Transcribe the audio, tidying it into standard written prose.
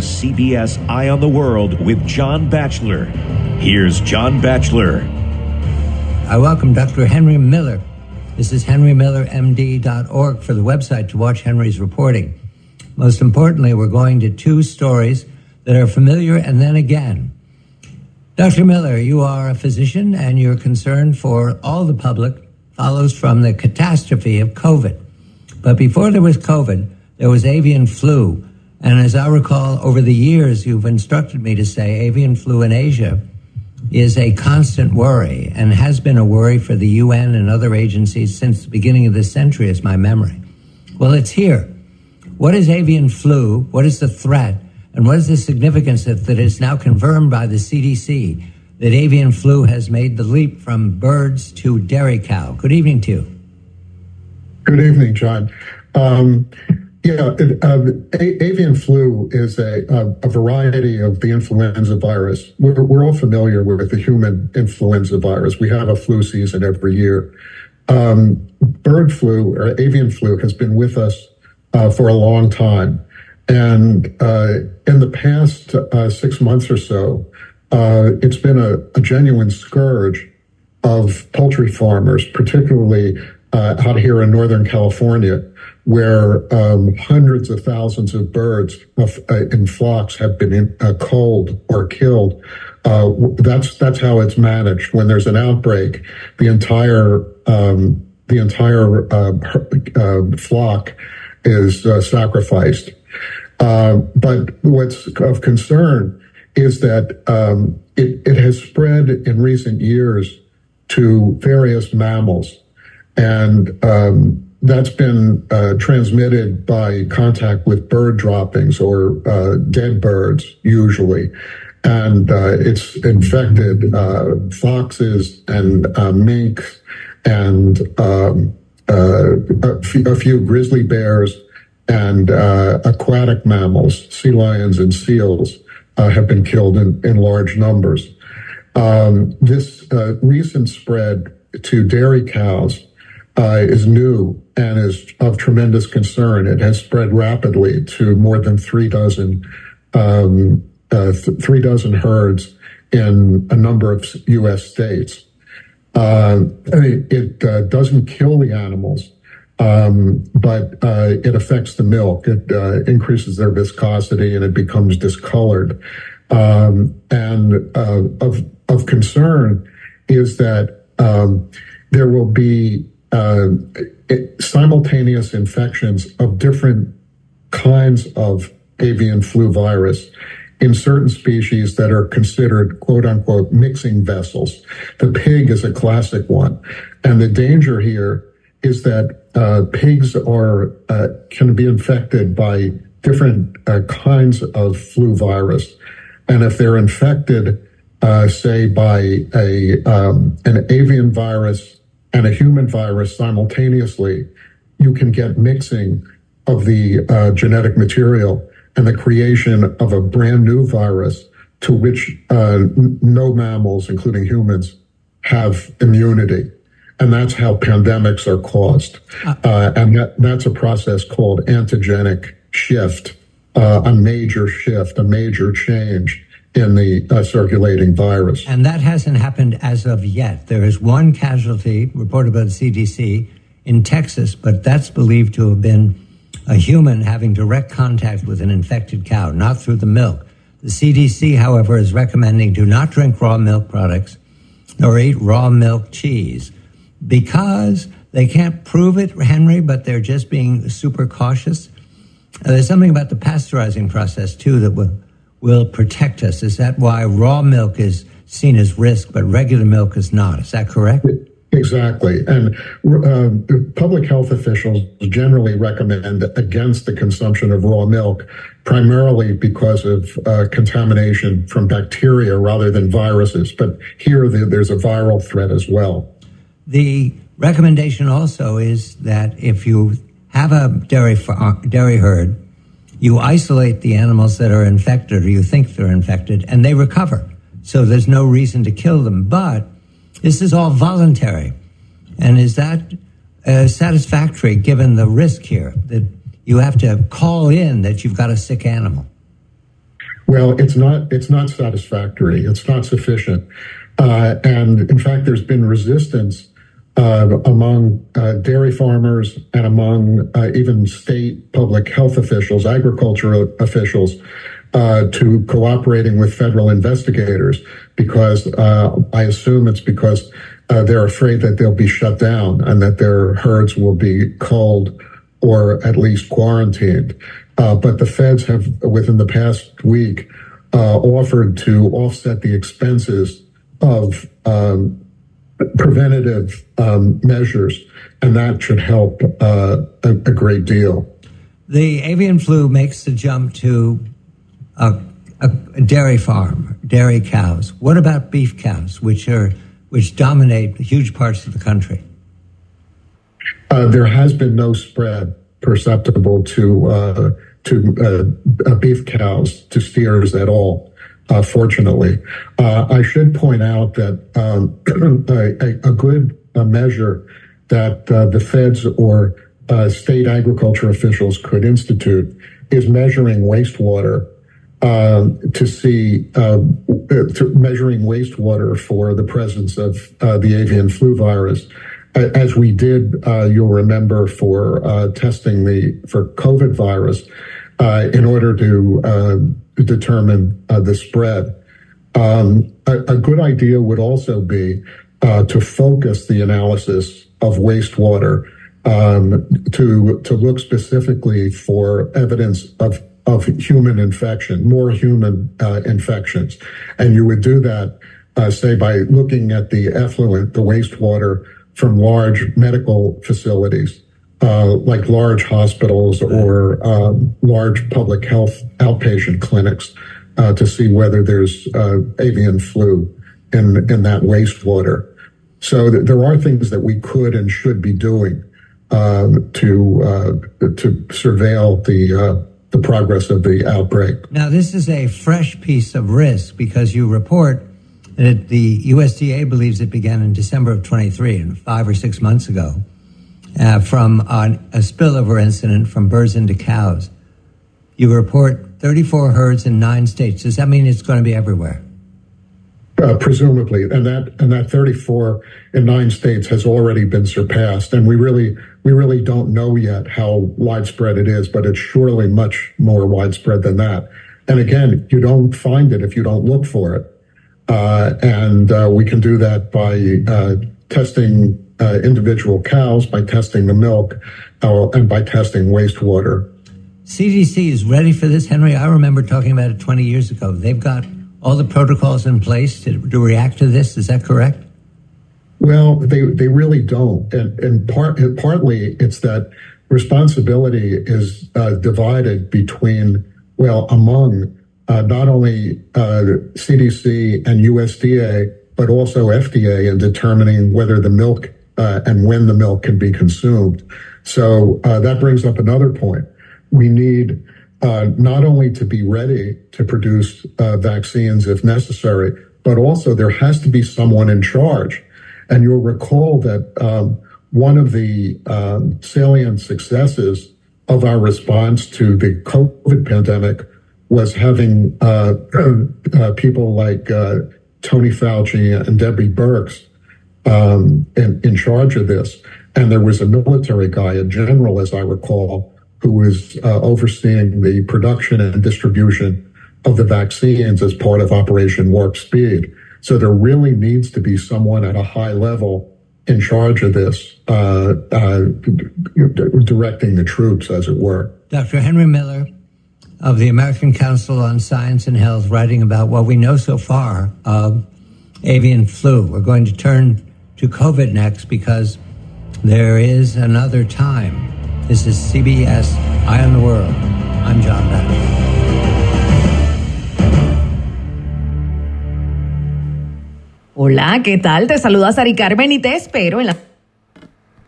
CBS Eye on the World with John Batchelor. Here's John Batchelor. I welcome Dr. Henry Miller. This is henrymillermd.org for the website to watch Henry's reporting. Most importantly, we're going to two stories that are familiar and then again. Dr. Miller, you are a physician and your concern for all the public follows from the catastrophe of COVID. But before there was COVID, there was avian flu. And as I recall, over the years, you've instructed me to say avian flu in Asia is a constant worry and has been a worry for the UN and other agencies since the beginning of this century, is my memory. Well, it's here. What is avian flu? What is the threat? And what is the significance that is now confirmed by the CDC that avian flu has made the leap from birds to dairy cow? Good evening to you. Good evening, John. Avian flu is a variety of the influenza virus. We're all familiar with the human influenza virus. We have a flu season every year. Bird flu or avian flu has been with us for a long time. And in the past 6 months or so, it's been a genuine scourge of poultry farmers, particularly out here in Northern California, where hundreds of thousands of birds in flocks have been culled or killed. That's how it's managed. When there's an outbreak, the entire flock is sacrificed. But what's of concern is that it has spread in recent years to various mammals. And that's been transmitted by contact with bird droppings or dead birds, usually. And it's infected foxes and minks and a few grizzly bears and aquatic mammals, sea lions and seals, have been killed in large numbers. This recent spread to dairy cows is new and is of tremendous concern. It has spread rapidly to more than 3 dozen herds in a number of U.S. states. It doesn't kill the animals, but it affects the milk. It increases their viscosity and it becomes discolored. And of concern is that there will be simultaneous infections of different kinds of avian flu virus in certain species that are considered, quote unquote, mixing vessels. The pig is a classic one. And the danger here is that pigs can be infected by different kinds of flu virus. And if they're infected, say by an avian virus and a human virus simultaneously, you can get mixing of the genetic material and the creation of a brand new virus to which no mammals, including humans, have immunity. And that's how pandemics are caused. And that's a process called antigenic shift, a major shift, a major change in the circulating virus. And that hasn't happened as of yet. There is one casualty reported by the CDC in Texas, but that's believed to have been a human having direct contact with an infected cow, not through the milk. The CDC, however, is recommending do not drink raw milk products or eat raw milk cheese because they can't prove it, Henry, but they're just being super cautious. There's something about the pasteurizing process, too, that will protect us. Is that why raw milk is seen as risk, but regular milk is not? Is that correct? Exactly. And public health officials generally recommend against the consumption of raw milk, primarily because of contamination from bacteria rather than viruses. But here there's a viral threat as well. The recommendation also is that if you have a dairy herd, you isolate the animals that are infected or you think they're infected, and they recover. So there's no reason to kill them. But this is all voluntary. And is that satisfactory given the risk here that you have to call in that you've got a sick animal? Well, it's not satisfactory. It's not sufficient. And in fact, there's been resistance among dairy farmers and among even state public health officials, agricultural officials, to cooperating with federal investigators, because I assume it's because they're afraid that they'll be shut down and that their herds will be culled or at least quarantined. But the feds have, within the past week, offered to offset the expenses of preventative measures, and that should help a great deal. The avian flu makes the jump to a dairy farm, dairy cows. What about beef cows, which dominate huge parts of the country? There has been no spread perceptible to beef cows, to steers at all. Fortunately, I should point out that a good measure that the feds or state agriculture officials could institute is measuring wastewater measuring wastewater for the presence of the avian flu virus, as we did, you'll remember, for testing for COVID virus in order to determine the spread. A good idea would also be to focus the analysis of wastewater to look specifically for evidence of human infection, more human infections. And you would do that, say, by looking at the effluent, the wastewater from large medical facilities, like large hospitals or large public health outpatient clinics, to see whether there's avian flu in that wastewater. So there are things that we could and should be doing to surveil the progress of the outbreak. Now, this is a fresh piece of risk because you report that the USDA believes it began in December of 23, and 5 or 6 months ago, from a spillover incident from birds into cows. You report 34 herds in 9 states. Does that mean it's going to be everywhere? Presumably, and that 34 in 9 states has already been surpassed, and we really don't know yet how widespread it is, but it's surely much more widespread than that. And again, you don't find it if you don't look for it, and we can do that by testing individual cows, by testing the milk, and by testing wastewater. CDC is ready for this, Henry. I remember talking about it 20 years ago. They've got all the protocols in place to react to this. Is that correct? Well, they really don't. And partly it's that responsibility is divided among not only CDC and USDA, but also FDA in determining whether the milk and when the milk can be consumed. So that brings up another point. We need not only to be ready to produce vaccines if necessary, but also there has to be someone in charge. And you'll recall that one of the salient successes of our response to the COVID pandemic was having people like Tony Fauci and Debbie Birx in charge of this. And there was a military guy, a general, as I recall, who was overseeing the production and distribution of the vaccines as part of Operation Warp Speed. So there really needs to be someone at a high level in charge of this, directing the troops, as it were. Dr. Henry Miller of the American Council on Science and Health, writing about what we know so far of avian flu. We're going to turn to COVID next because there is another time. This is CBS Eye on the World. I'm John Batchelor. Hola, ¿qué tal? Te saluda Sari Carmen y te espero en la